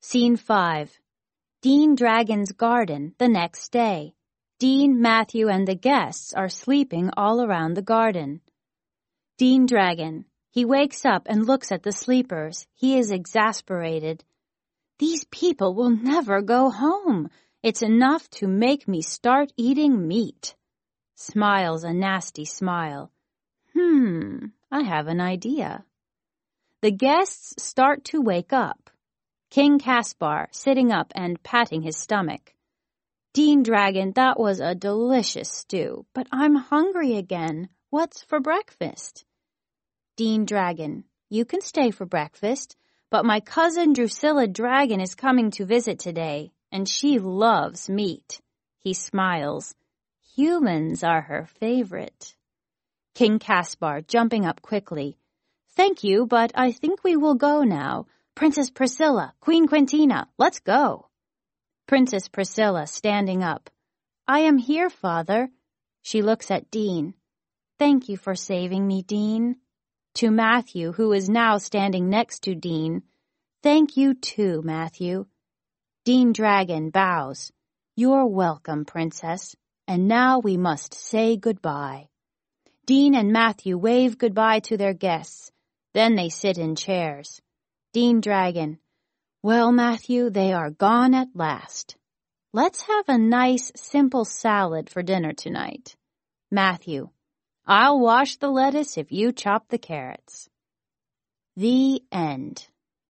Scene 5. Dean Dragon's garden the next day. Dean, Matthew, and the guests are sleeping all around the garden. Dean Dragon. He wakes up and looks at the sleepers. He is exasperated. These people will never go home. It's enough to make me start eating meat. Smiles a nasty smile. I have an idea. The guests start to wake up. King Caspar sitting up and patting his stomach. Dean Dragon, that was a delicious stew, but I'm hungry again. What's for breakfast? Dean Dragon, you can stay for breakfast, but my cousin Drusilla Dragon is coming to visit today, and she loves meat. He smiles. Humans are her favorite. King Caspar, jumping up quickly. Thank you, but I think we will go now. Princess Priscilla, Queen Quintina, let's go. Princess Priscilla, standing up. I am here, Father. She looks at Dean. Thank you for saving me, Dean. To Matthew, who is now standing next to Dean. Thank you too, Matthew. Dean Dragon bows. You're welcome, Princess. And now we must say goodbye. Dean and Matthew wave goodbye to their guests. Then they sit in chairs. Dean Dragon. Well, Matthew, they are gone at last. Let's have a nice, simple salad for dinner tonight. Matthew. I'll wash the lettuce if you chop the carrots. The end.